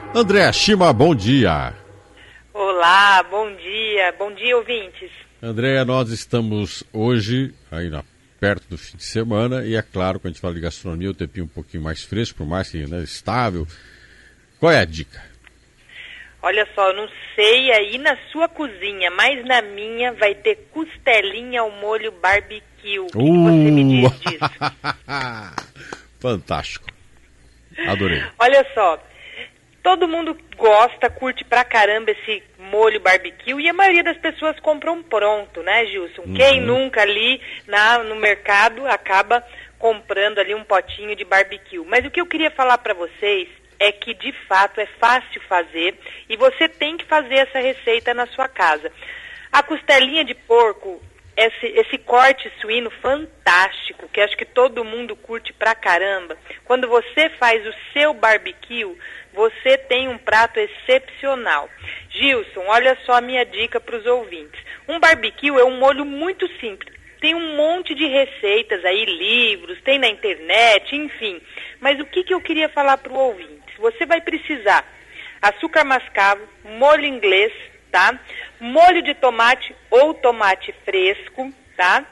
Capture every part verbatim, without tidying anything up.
Andréa Shima, bom dia. Olá, bom dia. Bom dia, ouvintes. Andréa, nós estamos hoje aí na, perto do fim de semana e é claro, quando a gente fala de gastronomia, o tempinho um pouquinho mais fresco, por mais que, né, estável. Qual é a dica? Olha só, eu não sei aí na sua cozinha, mas na minha vai ter costelinha ao molho barbecue. O que, uh! que você me diz disso? Fantástico. Adorei. Olha só, todo mundo gosta, curte pra caramba esse molho barbecue e a maioria das pessoas compram pronto, né, Gilson? Uhum. Quem nunca ali na, no mercado acaba comprando ali um potinho de barbecue. Mas o que eu queria falar pra vocês é que, de fato, é fácil fazer e você tem que fazer essa receita na sua casa. A costelinha de porco, esse, esse corte suíno fantástico, que acho que todo mundo curte pra caramba, quando você faz o seu barbecue, você tem um prato excepcional. Gilson, olha só a minha dica para os ouvintes. Um barbecue é um molho muito simples. Tem um monte de receitas aí, livros, tem na internet, enfim. Mas o que, que eu queria falar para o ouvinte? Você vai precisar açúcar mascavo, molho inglês, tá? Molho de tomate ou tomate fresco, tá?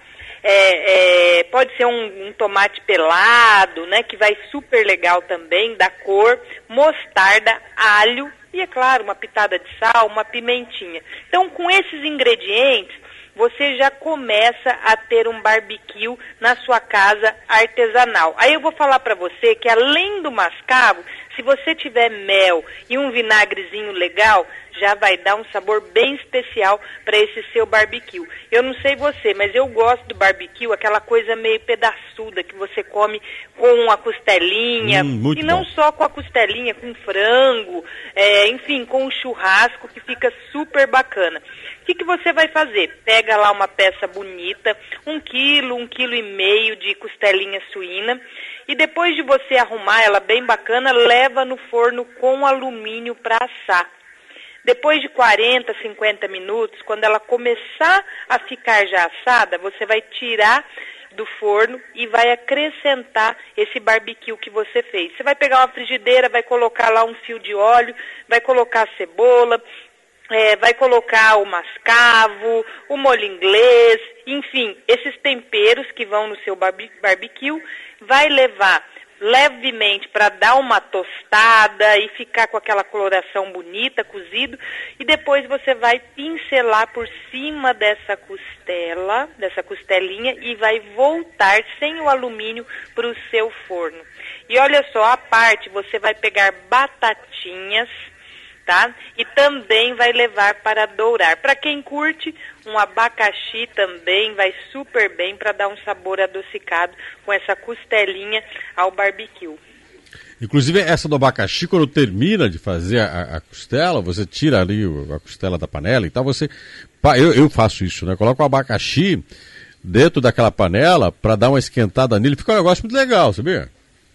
É, é, pode ser um, um tomate pelado, né? Que vai super legal também, dá cor, mostarda, alho e, é claro, uma pitada de sal, uma pimentinha. Então, com esses ingredientes, você já começa a ter um barbecue na sua casa artesanal. Aí eu vou falar para você que, além do mascavo, se você tiver mel e um vinagrezinho legal, já vai dar um sabor bem especial para esse seu barbecue. Eu não sei você, mas eu gosto do barbecue, aquela coisa meio pedaçuda que você come com a costelinha, hum, e não bom. só com a costelinha, com frango, é, enfim, com um churrasco que fica super bacana. O que, que você vai fazer? Pega lá uma peça bonita, um quilo, um quilo e meio de costelinha suína, e depois de você arrumar ela bem bacana, leva no forno com alumínio para assar. Depois de quarenta, cinquenta minutos, quando ela começar a ficar já assada, você vai tirar do forno e vai acrescentar esse barbecue que você fez. Você vai pegar uma frigideira, vai colocar lá um fio de óleo, vai colocar a cebola, É, vai colocar o mascavo, o molho inglês, enfim, esses temperos que vão no seu barbecue, vai levar levemente para dar uma tostada e ficar com aquela coloração bonita, cozido, e depois você vai pincelar por cima dessa costela, dessa costelinha, e vai voltar sem o alumínio para o seu forno. E olha só, à parte, você vai pegar batatinhas, tá? E também vai levar para dourar. Para quem curte, um abacaxi também vai super bem para dar um sabor adocicado com essa costelinha ao barbecue. Inclusive, essa do abacaxi, quando termina de fazer a, a costela, você tira ali a costela da panela e tal, você... Eu, eu faço isso, né? Coloco o abacaxi dentro daquela panela para dar uma esquentada nele. Fica um negócio muito legal, sabia?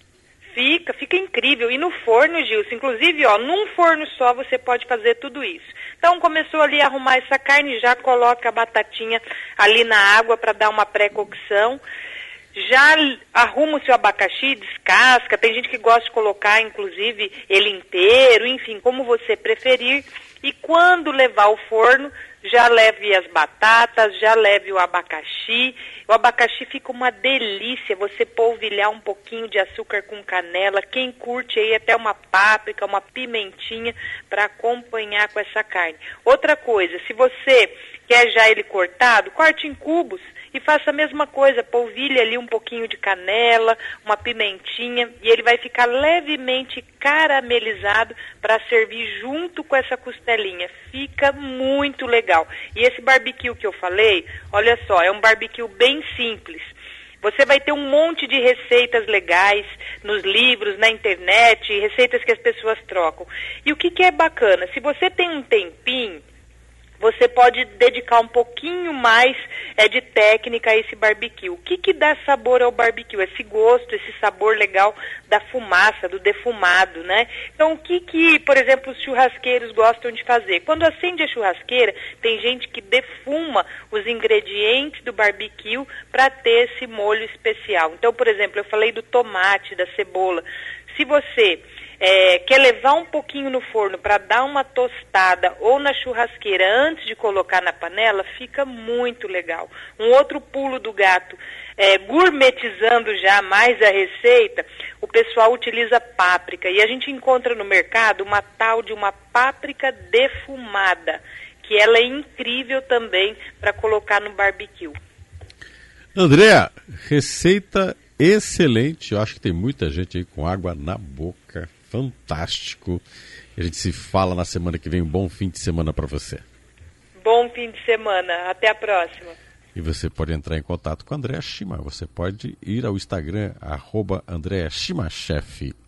Fica, fica incrível. E no forno, Gilson, inclusive, ó, num forno só você pode fazer tudo isso. Então, começou ali a arrumar essa carne, já coloca a batatinha ali na água para dar uma pré-cocção. Já arruma o seu abacaxi, descasca. Tem gente que gosta de colocar, inclusive, ele inteiro, enfim, como você preferir. E quando levar ao forno, já leve as batatas, já leve o abacaxi. O abacaxi fica uma delícia, você polvilhar um pouquinho de açúcar com canela. Quem curte aí até uma páprica, uma pimentinha para acompanhar com essa carne. Outra coisa, se você quer já ele cortado, corte em cubos e faça a mesma coisa, polvilhe ali um pouquinho de canela, uma pimentinha, e ele vai ficar levemente caramelizado para servir junto com essa costelinha. Fica muito legal. E esse barbecue que eu falei, olha só, é um barbecue bem simples. Você vai ter um monte de receitas legais nos livros, na internet, receitas que as pessoas trocam. E o que, que é bacana? Se você tem um tempinho, você pode dedicar um pouquinho mais é, de técnica a esse barbecue. O que, que dá sabor ao barbecue? Esse gosto, esse sabor legal da fumaça, do defumado, né? Então, o que, que, por exemplo, os churrasqueiros gostam de fazer? Quando acende a churrasqueira, tem gente que defuma os ingredientes do barbecue para ter esse molho especial. Então, por exemplo, eu falei do tomate, da cebola. Se você é, quer levar um pouquinho no forno para dar uma tostada ou na churrasqueira antes de colocar na panela, fica muito legal. Um outro pulo do gato, é, gourmetizando já mais a receita, o pessoal utiliza páprica. E a gente encontra no mercado uma tal de uma páprica defumada, que ela é incrível também para colocar no barbecue. Andréa, receita excelente. Eu acho que tem muita gente aí com água na boca. Fantástico. A gente se fala na semana que vem. Um bom fim de semana para você. Bom fim de semana. Até a próxima. E você pode entrar em contato com a Andréa Shima. Você pode ir ao Instagram, arroba Andréa Shimachef.